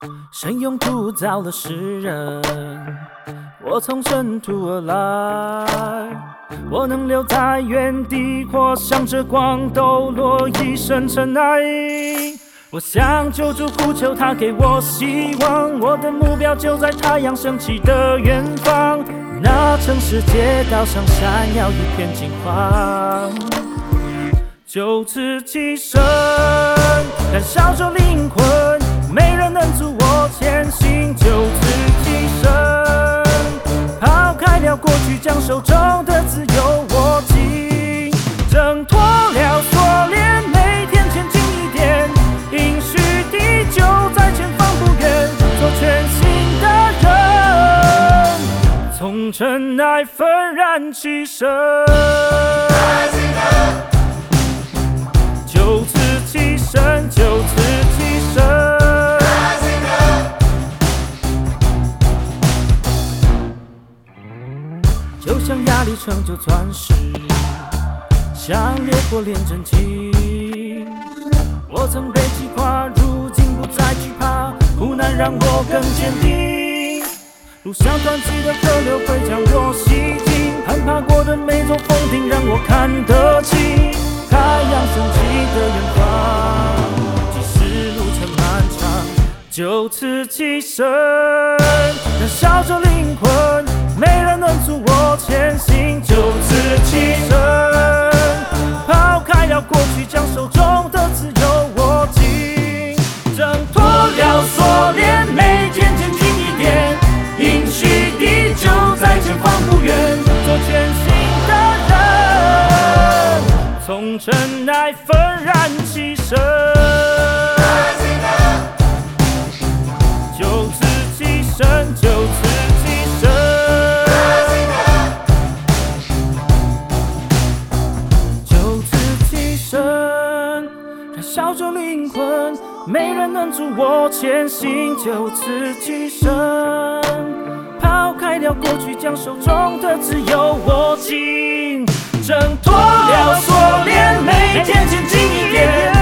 神用铸造了世人，我从尘土而来。我能留在原地，或向着光抖落一身尘埃。我向救主呼求，他给我希望。我的目标就在太阳升起的远方，那城市街道上闪耀一片金黄。就此起身，燃烧着灵魂，没人能阻我前行。就此起身，抛开了过去，将手中的自由握紧，挣脱了锁链，每天前进一点，应许地就在前方不远，做全新的人，从尘埃愤然起身。就此起身，就此起身。就像压力成就钻石，像烈火炼真情。我曾被击垮，如今不再惧怕，苦难让我更坚定。路上湍急的河流会将我洗净，攀爬过的每座峰顶让我看得清太阳升起的远方，即使路程漫长，就此起身，燃烧着灵魂，没人能阻我前行。就此起身，抛开了过去，将手中的自由握紧，挣脱了锁链，每天前进一点，应许地就在前方不远，做全新的人，从尘埃愤然起身。就此起身，就此起身。就此起身，燃烧着灵魂，没人能阻我前行。就此起身，抛开了过去，将手中的自由握紧，挣脱了锁链，每天前进一点，